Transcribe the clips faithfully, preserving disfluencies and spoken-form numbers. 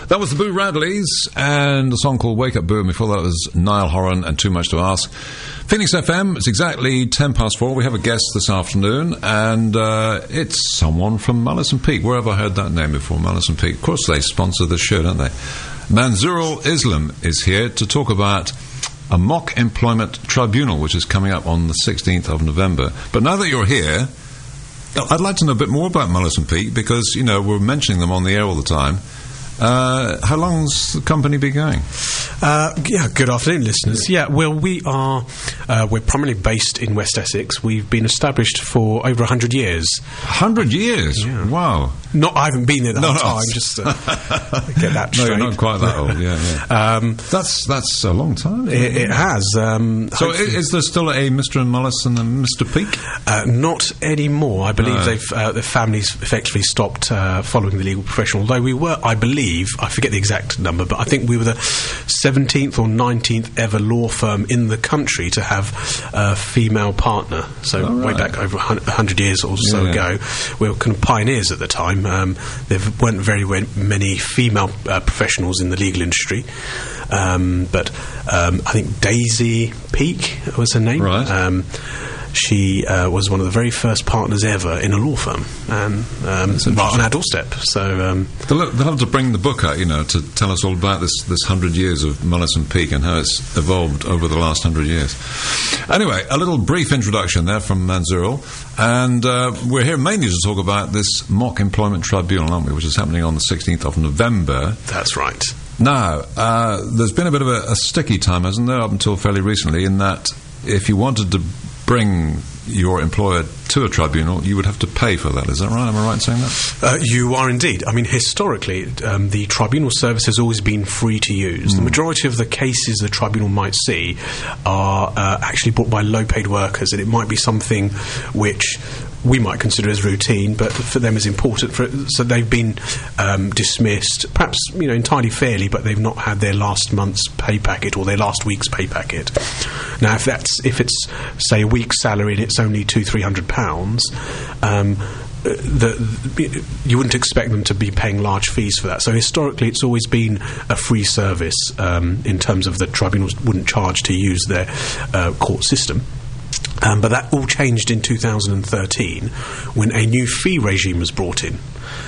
That was the Boo Radleys and a song called Wake Up Boo, and before that was Niall Horan and Too Much to Ask. Phoenix F M, it's exactly ten past four. We have a guest this afternoon, and uh, it's someone from Mullis and Peake. Where have I heard that name before? Mullis and Peake. Of course they sponsor the show, don't they? Manzoorul Islam is here to talk about a mock employment tribunal, which is coming up on the sixteenth of November. But now that you're here, I'd like to know a bit more about Mullis and Peake, because, you know, we're mentioning them on the air all the time. Uh, how long's the company been going? Uh, yeah, good afternoon, listeners. Yeah, well, we are uh, we're primarily based in West Essex. We've been established for over a hundred years. Hundred years? Yeah. Wow. Not, I haven't been there the no, whole no. time. Just uh, get that straight. No, you're not quite that old. Yeah, yeah. um, that's that's a long time. It, it has. Um, so, is, is there still a Mister and Mullis and a Mister Peake? Uh, not anymore. I believe no. they've uh, the families effectively stopped uh, following the legal profession. Although we were, I believe, I forget the exact number, but I think we were the seventeenth or nineteenth ever law firm in the country to have a female partner. So oh, right. way back over a hundred years or so yeah. ago, we were kind of pioneers at the time. Um, there weren't very many female uh, professionals in the legal industry, um, but um, I think Daisy Peake was her name. Right. Um, She uh, was one of the very first partners ever in a law firm, and um, right on our doorstep. So um, they'll, they'll have to bring the book out, you know, to tell us all about this this hundred years of Mullis and Peake and how it's evolved over the last hundred years. Anyway, a little brief introduction there from Manzoorul, and uh, we're here mainly to talk about this mock employment tribunal, aren't we, which is happening on the sixteenth of November. That's right. Now, uh, there's been a bit of a, a sticky time, hasn't there, up until fairly recently, in that if you wanted to bring your employer to a tribunal, you would have to pay for that. Is that right? Am I right in saying that? Uh, you are indeed. I mean, historically, um, the tribunal service has always been free to use. Mm. The majority of the cases the tribunal might see are uh, actually brought by low-paid workers, and it might be something which we might consider as routine, but for them is important. For, so they've been um, dismissed, perhaps, you know, entirely fairly, but they've not had their last month's pay packet or their last week's pay packet. Now, if that's if it's say a week's salary and it's only two three hundred pounds, um, the, the, you wouldn't expect them to be paying large fees for that. So historically, it's always been a free service um, in terms of the tribunals wouldn't charge to use their uh, court system. Um, but that all changed in two thousand thirteen when a new fee regime was brought in.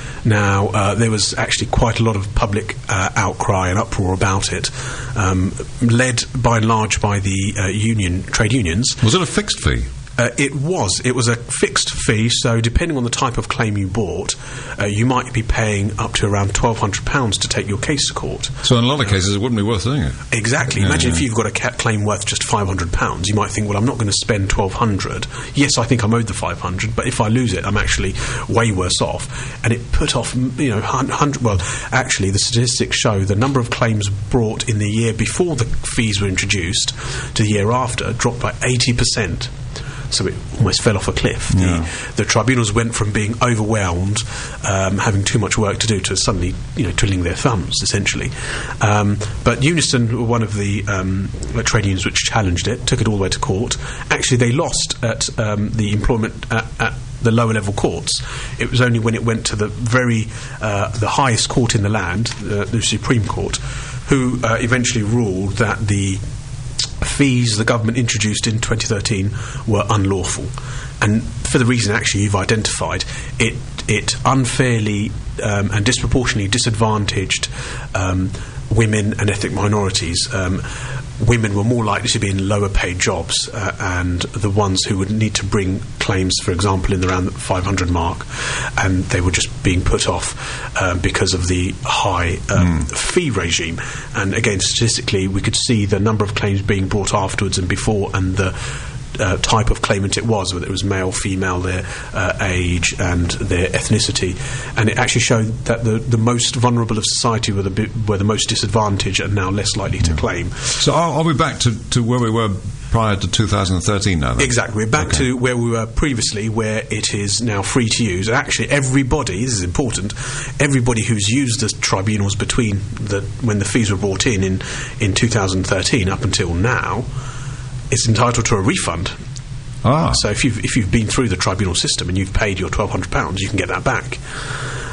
Now, uh, there was actually quite a lot of public uh, outcry and uproar about it, um, led by and large by the uh, union trade unions. Was it a fixed fee? Uh, it was. It was a fixed fee, so depending on the type of claim you bought, uh, you might be paying up to around twelve hundred pounds to take your case to court. So in a lot of cases, it wouldn't be worth doing it. Exactly. Yeah, Imagine yeah. if you've got a ca- claim worth just five hundred pounds, you might think, well, I'm not going to spend twelve hundred pounds. Yes, I think I'm owed the five hundred, but if I lose it, I'm actually way worse off. And it put off, you know, one hundred... Well, actually, the statistics show the number of claims brought in the year before the fees were introduced to the year after dropped by eighty percent. So it almost fell off a cliff. Yeah. The, the tribunals went from being overwhelmed, um, having too much work to do, to suddenly, you know, twiddling their thumbs, essentially. Um, but Unison were one of the um, trade unions which challenged it, took it all the way to court. Actually, they lost at um, the employment at, at the lower level courts. It was only when it went to the very uh, the highest court in the land, uh, the Supreme Court, who uh, eventually ruled that the fees the government introduced in twenty thirteen were unlawful, and for the reason actually you've identified, it it unfairly um, and disproportionately disadvantaged um, women and ethnic minorities. Um, women were more likely to be in lower paid jobs, uh, and the ones who would need to bring claims, for example, in around the five hundred mark, and they were just being put off uh, because of the high um, mm. fee regime. And again, statistically, we could see the number of claims being brought afterwards and before, and the Uh, type of claimant it was, whether it was male, female, their uh, age and their ethnicity, and it actually showed that the, the most vulnerable of society were the, bi- were the most disadvantaged and now less likely to claim. So are, are we back to, to where we were prior to two thousand thirteen now, then? Exactly, we're back okay. to where we were previously, where it is now free to use. And actually everybody, this is important, everybody who's used the tribunals between the when the fees were brought in in, in two thousand thirteen up until now, it's entitled to a refund. Ah. So if you've, if you've been through the tribunal system and you've paid your twelve hundred pounds, you can get that back.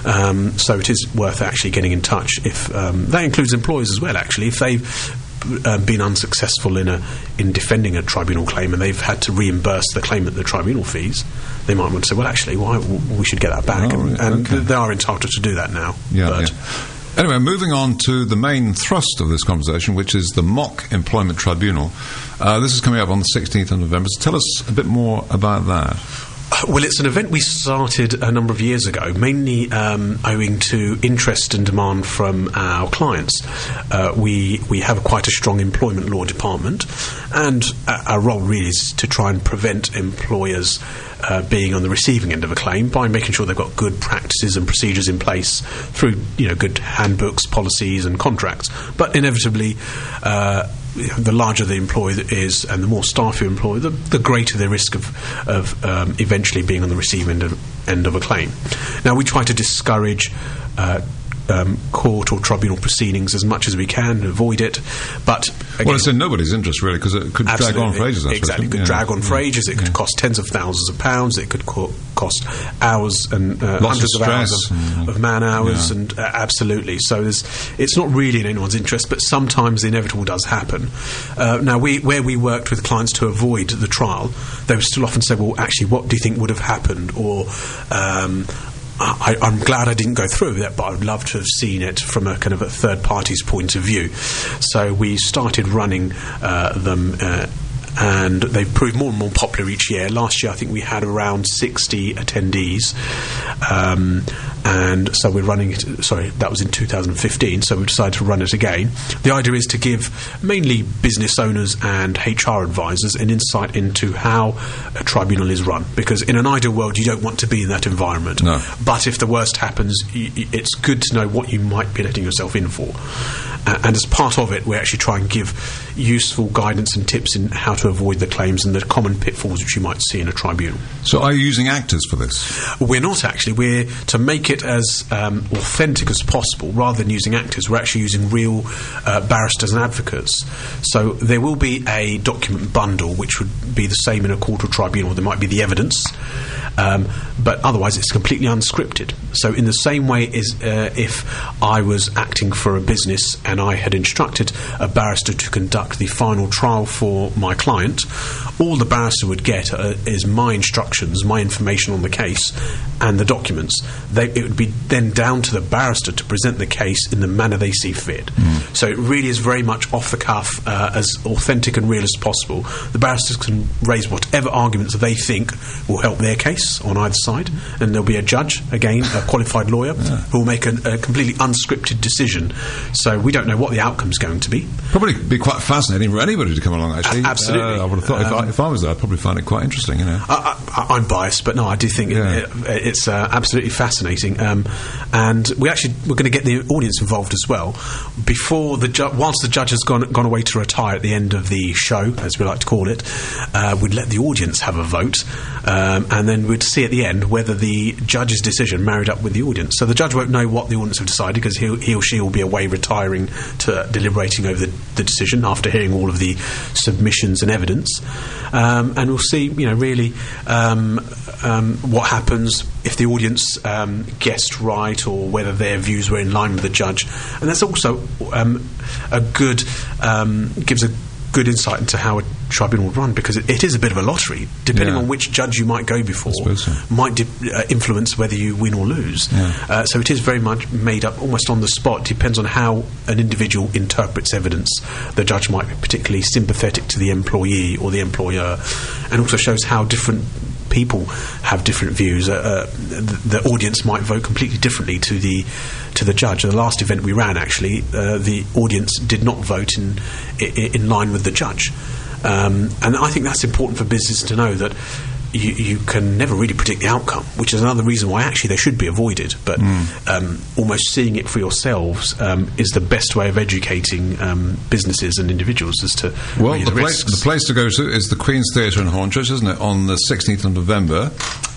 Um, so it is worth actually getting in touch. If um, that includes employers as well, actually, if they've Uh, been unsuccessful in a in defending a tribunal claim and they've had to reimburse the claimant the tribunal fees, they might want to say, well, actually, why we should get that back, oh, and, and okay. they are entitled to do that now. Yeah, but yeah. Anyway, moving on to the main thrust of this conversation, which is the Mock Employment Tribunal. Uh, this is coming up on the sixteenth of November. So tell us a bit more about that. Well, it's an event we started a number of years ago, mainly um, owing to interest and demand from our clients. Uh, we we have quite a strong employment law department, and our role really is to try and prevent employers uh, being on the receiving end of a claim by making sure they've got good practices and procedures in place through, you know, good handbooks, policies, and contracts. But inevitably, Uh, the larger the employer is and the more staff you employ, the, the greater the risk of, of um, eventually being on the receiving end of, end of a claim. Now, we try to discourage uh, um, court or tribunal proceedings as much as we can, avoid it. But again, well, it's in nobody's interest, really, because it could drag on for ages. Exactly, it could yeah. drag on for yeah. ages. It could yeah. cost tens of thousands of pounds. It could co- cost hours and uh, hundreds of, of hours of, and, of man hours, yeah. and uh, absolutely. So there's, it's not really in anyone's interest, but sometimes the inevitable does happen. Uh, now, we where we worked with clients to avoid the trial, they would still often say, "Well, actually, what do you think would have happened?" Or um, I, I'm glad I didn't go through with it, but I would love to have seen it from a kind of a third party's point of view. So we started running uh, them, uh, and they've proved more and more popular each year. Last year, I think we had around sixty attendees, um, and so we're running it. Sorry, that was in two thousand fifteen. So we decided to run it again. The idea is to give mainly business owners and H R advisors an insight into how a tribunal is run. Because in an ideal world, you don't want to be in that environment. No. But if the worst happens, y- y- it's good to know what you might be letting yourself in for. Uh, and as part of it, we actually try and give useful guidance and tips in how to avoid the claims and the common pitfalls which you might see in a tribunal. So are you using actors for this? We're not actually. We're, to make it as um, authentic as possible, rather than using actors, we're actually using real uh, barristers and advocates. So there will be a document bundle which would be the same in a court or tribunal. There might be the evidence, um, but otherwise it's completely unscripted. So in the same way as uh, if I was acting for a business and I had instructed a barrister to conduct the final trial for my client, all the barrister would get uh, is my instructions, my information on the case, and the documents. They, it would be then down to the barrister to present the case in the manner they see fit. Mm. So it really is very much off the cuff, uh, as authentic and real as possible. The barristers can raise whatever arguments they think will help their case on either side, and there'll be a judge, again, a qualified lawyer, yeah. who will make a, a completely unscripted decision. So we don't know what the outcome's going to be. Probably be quite fascinating for anybody to come along, actually. A- absolutely. Uh, I would have thought um, if, I, if I was there, I'd probably find it quite interesting, you know. I, I, I'm biased, but no, I do think yeah. it, it, it's uh, absolutely fascinating. Um, and we actually, we're going to get the audience involved as well. Before the ju- whilst the judge has gone, gone away to retire at the end of the show, as we like to call it, uh, we'd let the audience have a vote, um, and then we'd see at the end whether the judge's decision married up with the audience. So the judge won't know what the audience have decided, because he, he or she will be away retiring to deliberating over the, the decision after hearing all of the submissions and evidence. Um, and we'll see, you know, really um, um, what happens if the audience um, guessed right, or whether their views were in line with the judge. And that's also um, a good um, gives a good insight into how a tribunal will run, because it, it is a bit of a lottery. Depending yeah. on which judge you might go before, so. might di- uh, influence whether you win or lose. Yeah. Uh, so it is very much made up almost on the spot. Depends on how an individual interprets evidence. The judge might be particularly sympathetic to the employee or the employer, and also shows how different people have different views. Uh, uh, the, the audience might vote completely differently to the to the judge. The last event we ran, actually, uh, the audience did not vote in in, in line with the judge, um, and I think that's important for business to know, that you, you can never really predict the outcome, which is another reason why actually they should be avoided. But mm. um, almost seeing it for yourselves um, is the best way of educating um, businesses and individuals as to well, the, the place, the place to go to is the Queen's Theatre in Hornchurch, isn't it, on the sixteenth of November,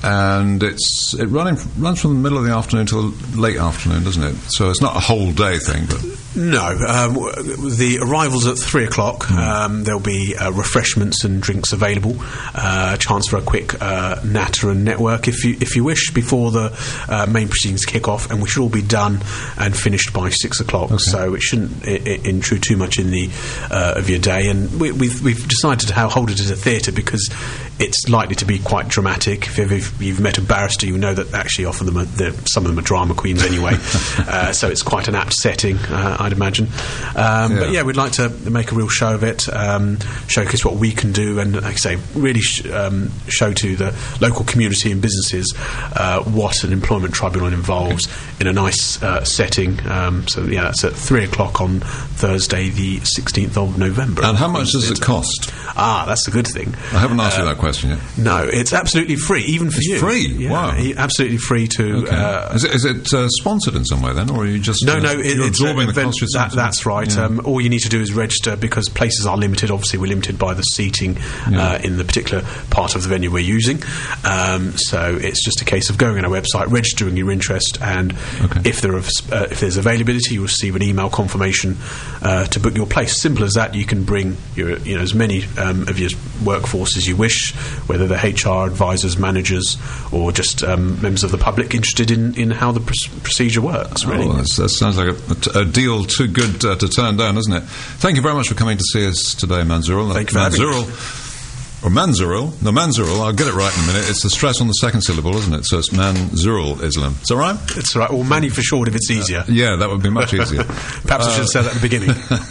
and it's it running runs from the middle of the afternoon till late afternoon, doesn't it? So it's not a whole day thing, but No. Um, the arrival's at three o'clock. Mm. Um, there'll be uh, refreshments and drinks available. Uh, a chance for a quick uh, natter and network if you if you wish before the uh, main proceedings kick off, and we should all be done and finished by six o'clock. Okay. So it shouldn't I- I intrude too much in the uh, of your day. And we, we've we've decided to hold it as a theatre because it's likely to be quite dramatic. If, if you've met a barrister, you know that actually often them are, some of them are drama queens anyway. uh, so it's quite an apt setting, uh, I'd imagine. Um, yeah. But yeah, we'd like to make a real show of it, um, showcase what we can do, and like I say, really sh- um, show to the local community and businesses uh, what an employment tribunal involves okay. in a nice uh, setting. Um, so yeah, that's at three o'clock on Thursday, the sixteenth of November. And how much does it cost? Ah, that's a good thing. I haven't asked uh, you that question. Yet. No, it's absolutely free, even for it's you. It's free? Yeah, wow. Absolutely free to... Okay. Uh, is it, is it uh, sponsored in some way then, or are you just... No, uh, no, it, you're it's absorbing uh, the cost yourself? That, that's right. Yeah. Um, all you need to do is register, because places are limited. Obviously, we're limited by the seating yeah. uh, in the particular part of the venue we're using. Um, so it's just a case of going on our website, registering your interest, and okay. if, there are, uh, if there's availability, you'll receive an email confirmation uh, to book your place. Simple as that. You can bring your, you know, as many um, of your workforce as you wish, whether they're H R advisors, managers, or just um, members of the public interested in, in how the pr- procedure works, really. Oh, that sounds like a, a deal too good uh, to turn down, doesn't it? Thank you very much for coming to see us today, Manzurul. Thank you for having me. Or Manzurul. No, Manzurul, I'll get it right in a minute. It's the stress on the second syllable, isn't it? So it's Manzurul Islam. Is that right? It's right. Or Manny for short if it's easier. Uh, yeah, that would be much easier. Perhaps uh, I should have said that at the beginning.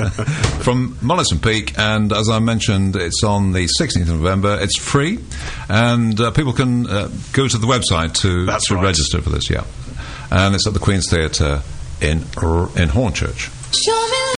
From Mollison Peak, and as I mentioned, it's on the sixteenth of November. It's free, and uh, people can uh, go to the website to, That's to right. register for this, yeah. And it's at the Queen's Theatre in, in Hornchurch.